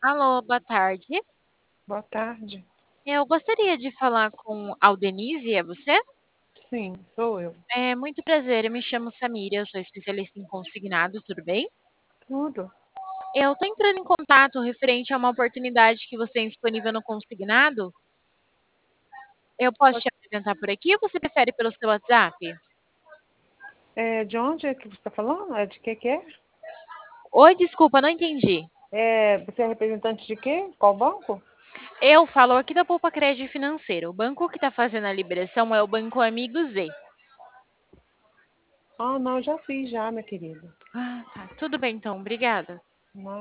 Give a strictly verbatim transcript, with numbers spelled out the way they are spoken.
Alô, boa tarde. Boa tarde. Eu gostaria de falar com Aldenise, é você? Sim, sou eu. É muito prazer, eu me chamo Samira, eu sou especialista em consignados, tudo bem? Tudo? Eu estou entrando em contato referente a uma oportunidade que você tem disponível no consignado. Eu posso te apresentar por aqui ou você prefere pelo seu WhatsApp? É, de onde é que você está falando? É de que que é? Oi, desculpa, não entendi. É, você é representante de quê? Qual banco? Eu falo aqui da Poupa Crédito Financeiro. O banco que está fazendo a liberação é o Banco Amigo Z. Ah, não, já fiz já, minha querida. Ah, tá. Tudo bem então, obrigada. Não.